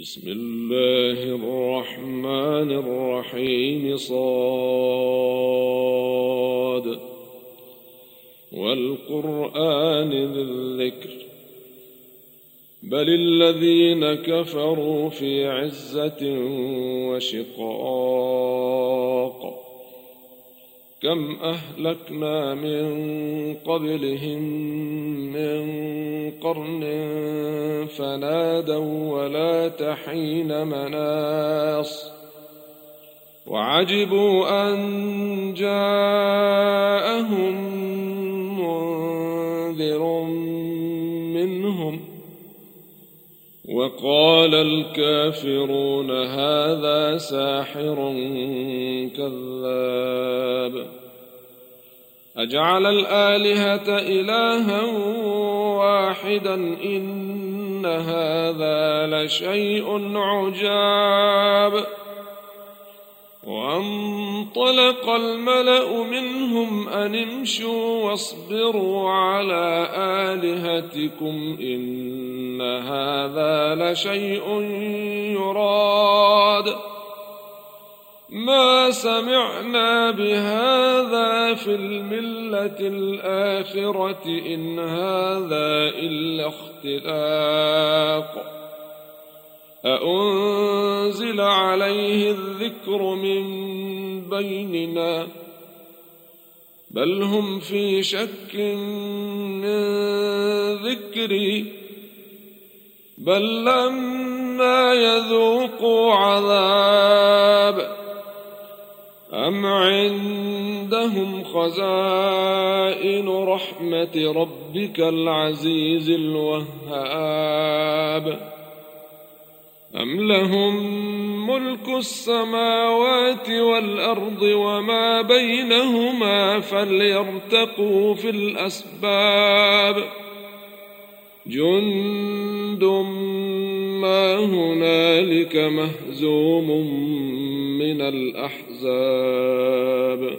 بسم الله الرحمن الرحيم صاد والقرآن ذي الذكر بل الذين كفروا في عزة وشقاق كم أهلكنا من قبلهم من قرن فنادوا ولا حين مناص وعجبوا أن جاءهم منذر منهم وقال الكافرون هذا ساحر كذاب أجعل الآلهة إلها واحدا إن هذا لشيء عجاب وانطلق الملأ منهم أن امشوا واصبروا على آلهتكم إن هذا لشيء يراد ما سمعنا بهذا في الملة الآخرة إن هذا إلا اختلاق أأنزل عليه الذكر من بيننا بل هم في شك من ذكري بل لما يذوقوا عذاب أم عندهم خزائن رحمة ربك العزيز الوهاب أم لهم ملك السماوات والأرض وما بينهما فليرتقوا في الأسباب جند ما هنالك مهزوم من الأحزاب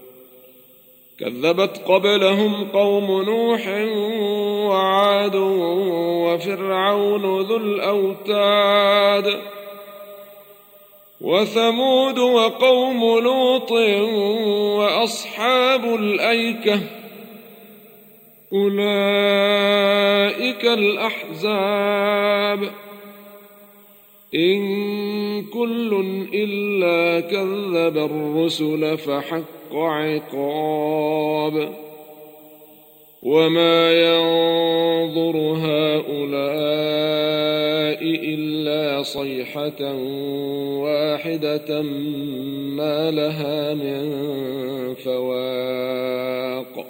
كذبت قبلهم قوم نوح وعاد وفرعون ذو الأوتاد وثمود وقوم لوط وأصحاب الأيكة أولئك الأحزاب إن كل إلا كذب الرسل فحق عقاب وما ينظر هؤلاء إلا صيحة واحدة ما لها من فواق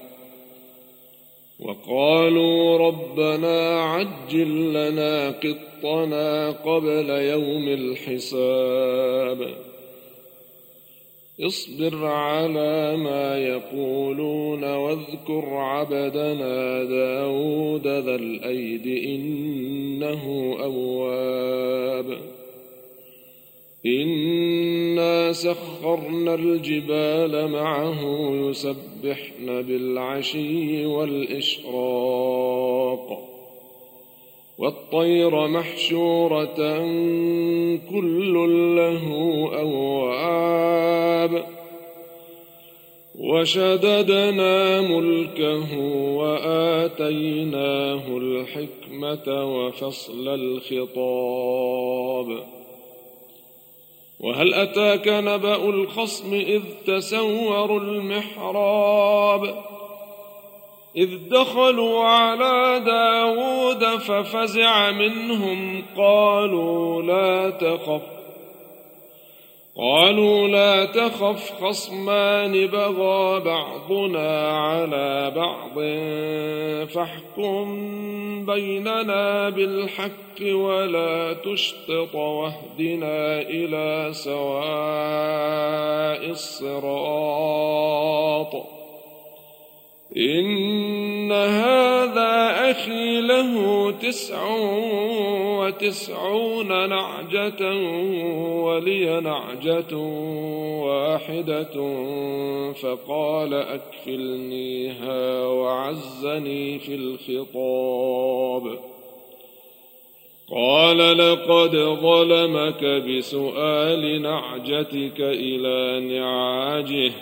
وقالوا ربنا عجل لنا قطنا قبل يوم الحساب اصبر على ما يقولون واذكر عبدنا داود ذا الأيد إنه أواب إنا سخرنا الجبال معه يسبحن بالعشي والإشراق والطير محشورة كل له أواب وشددنا ملكه وآتيناه الحكمة وفصل الخطاب وهل أتاك نبأ الخصم إذ تسوروا المحراب إذ دخلوا على داود ففزع منهم قالوا لا تخف خصمان بغى بعضنا على بعض فاحكم بيننا بالحق ولا تشطط واهدنا إلى سواء الصراط إن هذا أخي له 99 نعجة ولي نعجة واحدة فقال أكفلنيها وعزني في الخطاب قال لقد ظلمك بسؤال نعجتك إلى نعاجه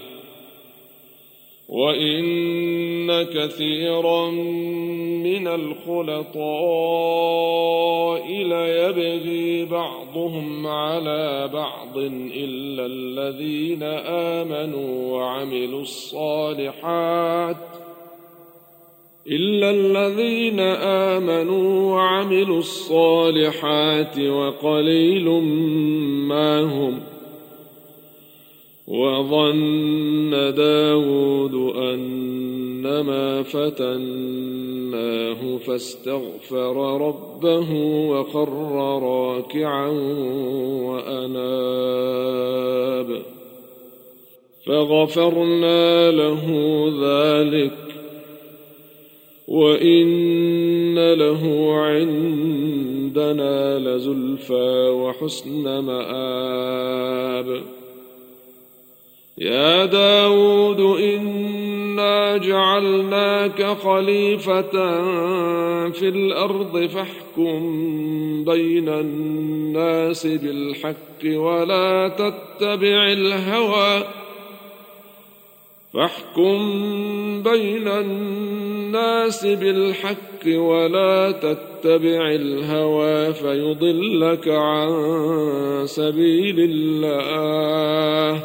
وإن كثيرا من الخلطاء ليبغي بعضهم على بعض إلا الذين آمنوا وعملوا الصالحات وقليل ما هم. وظن داود أنما فتناه فاستغفر ربه وخر راكعا وأناب فغفرنا له ذلك وإن له عندنا لزلفى وحسن مآب. يا داود إنا جعلناك خليفة في الأرض فاحكم بين الناس بالحق ولا تتبع الهوى فيضلك عن سبيل الله.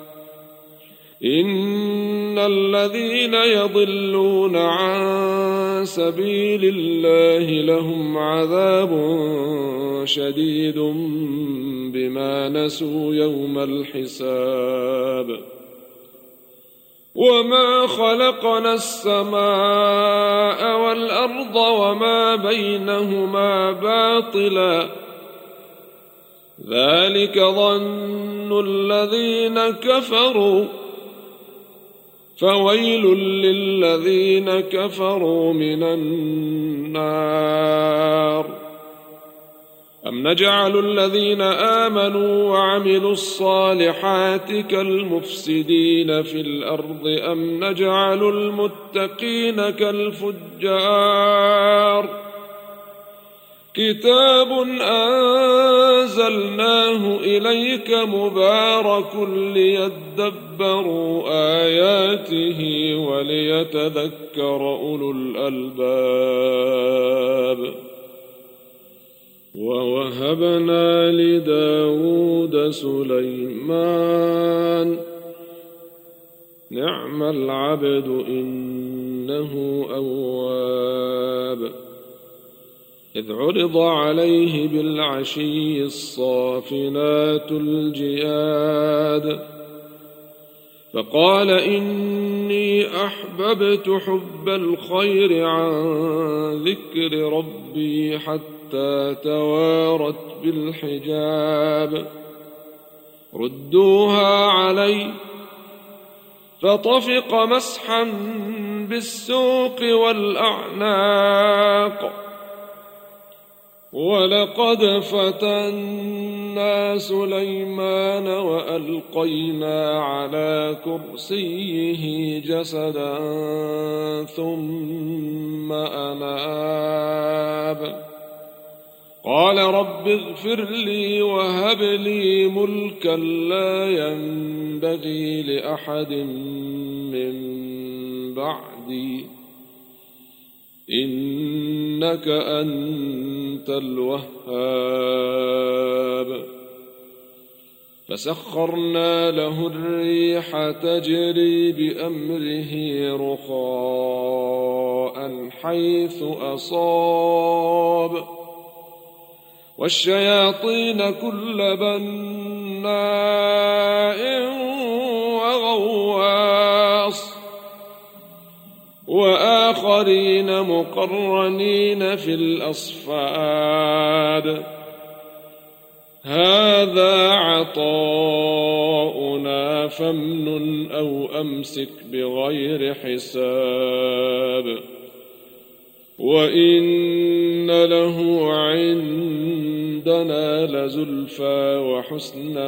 إن الذين يضلون عن سبيل الله لهم عذاب شديد بما نسوا يوم الحساب. وما خلقنا السماء والأرض وما بينهما باطلا ذلك ظن الذين كفروا فويل للذين كفروا من النار. أم نجعل الذين آمنوا وعملوا الصالحات كالمفسدين في الأرض أم نجعل المتقين كالفجار. كتاب أنزلناه إليك مبارك ليدبروا آياته وليتذكر أولو الألباب. ووهبنا لداود سليمان نعم العبد إنه أواب. إذ عرض عليه بالعشي الصافنات الجياد فقال إني أحببت حب الخير عن ذكر ربي حتى توارت بالحجاب. ردوها علي فطفق مسحا بالسوق والأعناق. ولقد فتنا سليمان وألقينا على كرسيه جسدا ثم أناب. قال رب اغفر لي وهب لي ملكا لا ينبغي لأحد من بعدي إنك أنت الوهاب. فسخرنا له الريح تجري بأمره رخاء حيث أصاب والشياطين كل بناء وغواص وآخرين مقرنين في الأصفاد. هذا عطاؤنا فامنن أو أمسك بغير حساب. وإن له عندنا لزلفى وحسن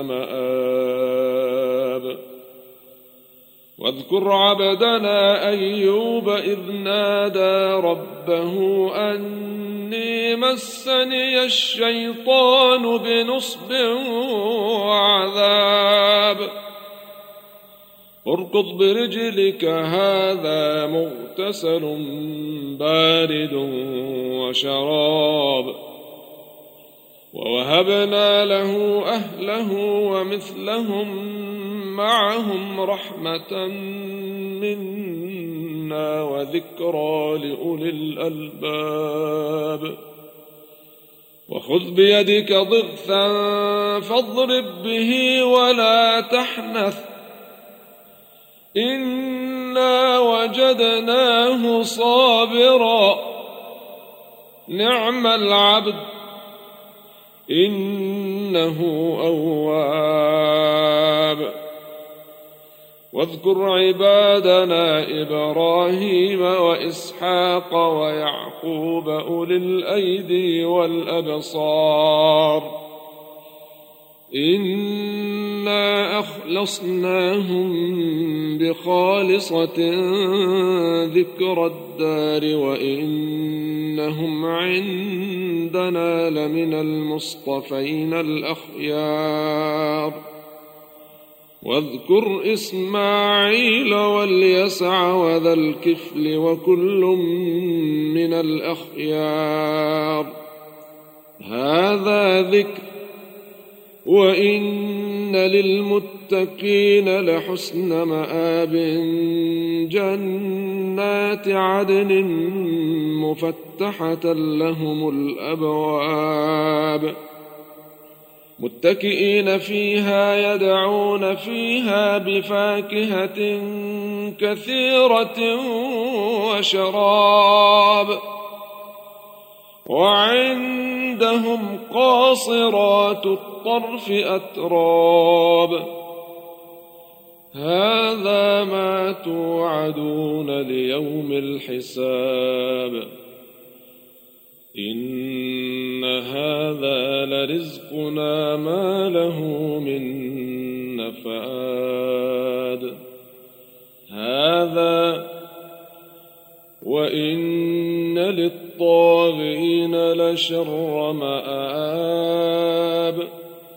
مآب. واذكر عبدنا أيوب إذ نادى ربه أن إني مسني الشيطان بنصب وعذاب اركض برجلك هذا مغتسل بارد وشراب ووهبنا له أهله ومثلهم معهم رحمة منا وذكرى لأولي الألباب وخذ بيدك ضغثا فاضرب به ولا تحنث إنا وجدناه صابرا نعم العبد إنه أواب واذكر عبادنا إبراهيم وإسحاق ويعقوب أولي الأيدي والأبصار إنا أخلصناهم بخالصة ذكر الدار وإنهم عندنا لمن المصطفين الأخيار واذكر إسماعيل واليسع وذا الكفل وكل من الأخيار هذا ذكر وإن للمتقين لحسن مآب جنات عدن مفتحة لهم الأبواب متكئين فيها يدعون فيها بفاكهة كثيرة وشراب وعندهم قاصرات الطرف أتراب هذا ما توعدون ليوم الحساب إن هذا لرزقنا ما له من نفاد هذا وإن للطاغين لشر مآب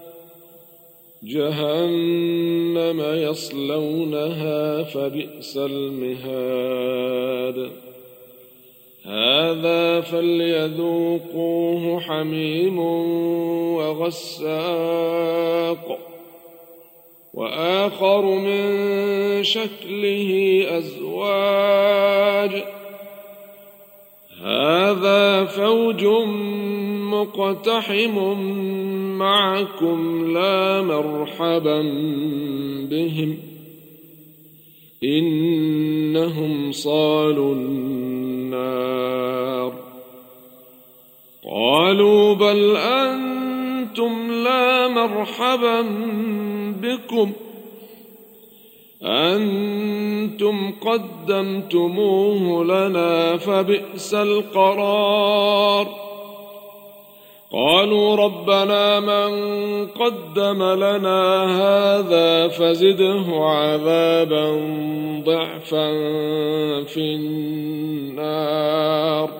جهنم يصلونها فبئس المهاد هذا فليذوقوه حميم وغساق وآخر من شكله أزواج هذا فوج مقتحم معكم لا مرحبا بهم إنهم صالوا النار قالوا بل أنتم لا مرحبا بكم أنتم قدمتموه لنا فبئس القرار قالوا ربنا من قدم لنا هذا فزده عذابا ضعفا في النار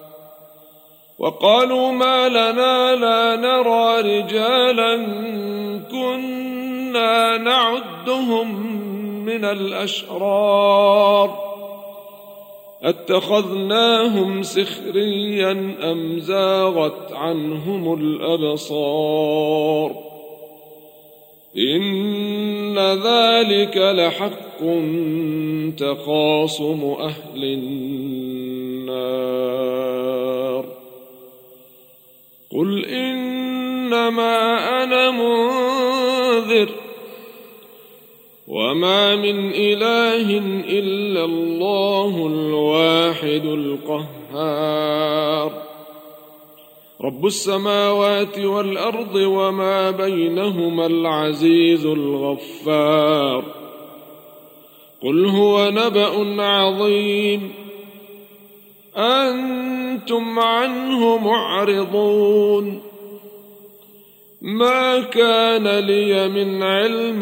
وقالوا ما لنا لا نرى رجالا كنا نعدهم من الأشرار اتخذناهم سخريا أم زاغت عنهم الأبصار إن ذلك لحق تخاصم أهل النار قل إنما أنا منذر وما من إله إلا الله الواحد القهار رب السماوات والأرض وما بينهما العزيز الغفار قل هو نبأ عظيم أنتم عنه معرضون ما كان لي من علم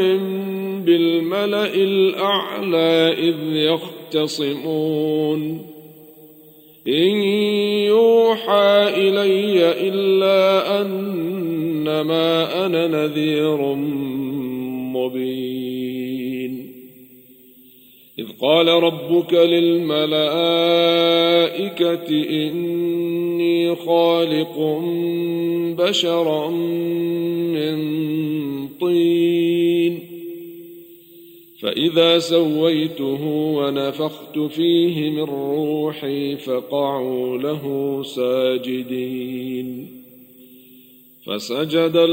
بالملأ الأعلى إذ يختصمون إن يوحى إلي إلا أنما أنا نذير مبين إذ قال ربك للملائكة إني خالق بشرا من طين فإذا سويته ونفخت فيه من روحي فقعوا له ساجدين فسجد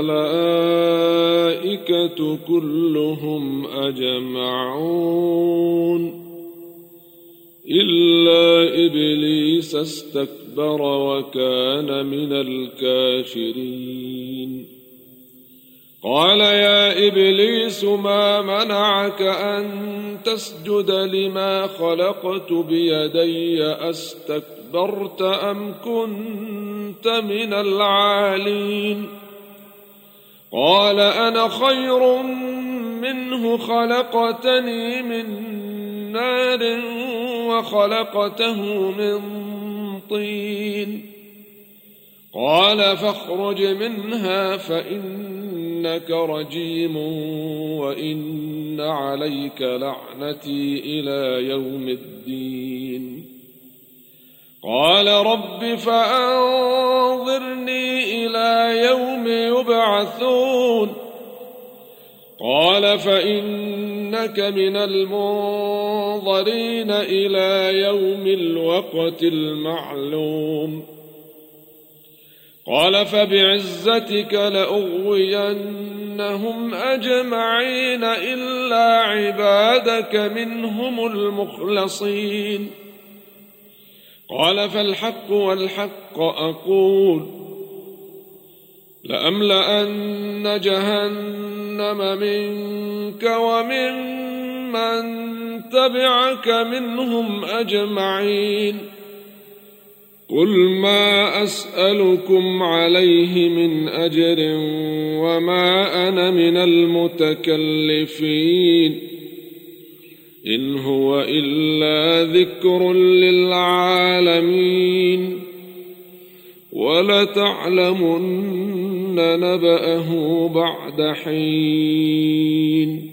الملائكة كلهم أجمعون إلا إبليس استكبر وكان من الكافرين قال يا إبليس ما منعك أن تسجد لما خلقت بيدي أستكبرت أم كنت من العالين قال أنا خير منه خلقتني من نار وخلقته من طين قال فاخرج منها فإنك رجيم وإن عليك لعنتي إلى يوم الدين قال رب فأنظرني إلى يوم يبعثون قال فإنك من المنظرين إلى يوم الوقت المعلوم قال فبعزتك لأغوينهم أجمعين إلا عبادك منهم المخلصين قال فالحق والحق أقول لأملأن جهنم منك ومن من تبعك منهم أجمعين قل ما أسألكم عليه من أجر وما أنا من المتكلفين إن هو إلا ذكر للعالمين ولتعلمن نبأه بعد حين